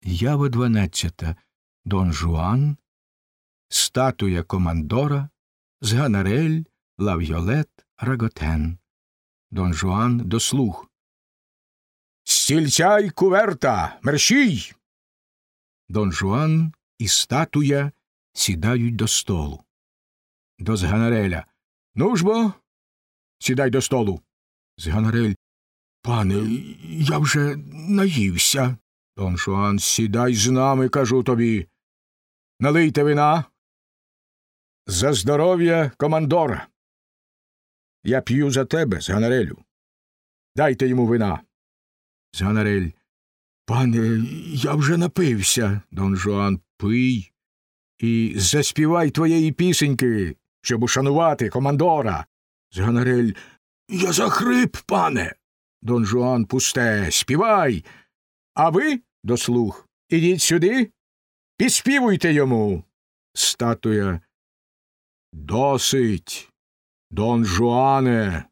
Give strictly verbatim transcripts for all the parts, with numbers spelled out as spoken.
Ява дванадцята. Дон Жуан. Статуя командора з Ганарель, Лавйолет, Раготен. Дон Жуан до слуг. «Стільця й куверта! Мерщій!» Дон Жуан і статуя сідають до столу. До Зганареля. «Ну ж бо, сідай до столу!» Зганарель. «Пане, я вже наївся!» Дон Жуан. «Сідай з нами, кажу тобі! Налийте вина! За здоров'я командора! Я п'ю за тебе, Зганарелю! Дайте йому вина!» Зганарель. «Пане, я вже напився!» Дон Жуан. «Пий і заспівай твоєї пісеньки, щоб ушанувати командора!» Зганарель. «Я захрип, пане!» Дон Жуан. «Пусте, співай! А ви, до слуг, ідіть сюди, підспівуйте йому!» Статуя. «Досить, Дон Жуане!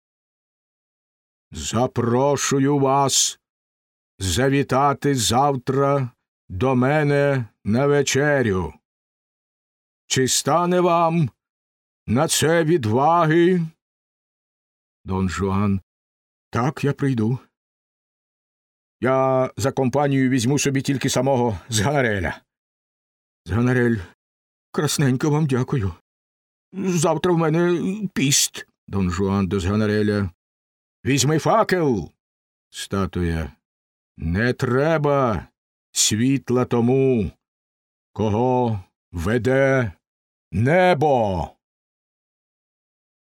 Запрошую вас завітати завтра до мене на вечерю. Чи стане вам на це відваги?» Дон Жуан. «Так, я прийду. Я за компанію візьму собі тільки самого Зганареля». Зганарель. «Красненько вам дякую. Завтра в мене піст». Дон Жуан до Зганареля. «Візьми факел!» Статуя. «Не треба світла тому, кого веде небо!»